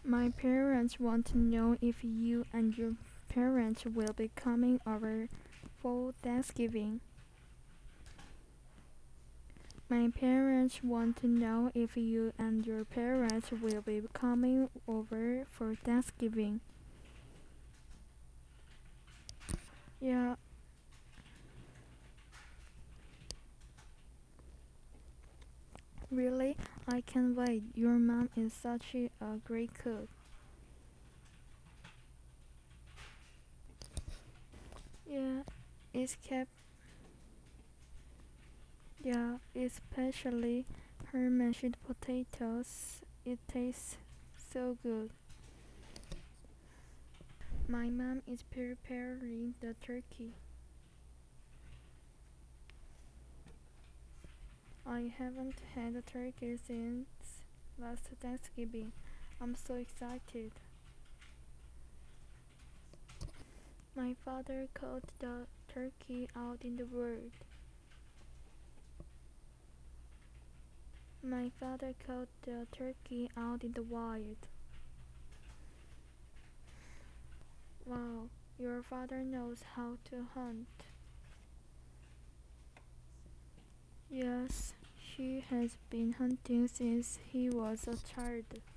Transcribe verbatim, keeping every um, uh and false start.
My parents want to know if you and your parents will be coming over for Thanksgiving. My parents want to know if you and your parents will be coming over for Thanksgiving. Yeah, really? I can't wait. Your mom is such a great cook. Yeah, it's kept. Yeah, especially her mashed potatoes. It tastes so good. My mom is preparing the turkey. I haven't had a turkey since last Thanksgiving. I'm so excited. My father caught the turkey out in the world. My father caught the turkey out in the wild. Wow, your father knows how to hunt. Yes, he has been hunting since he was a child.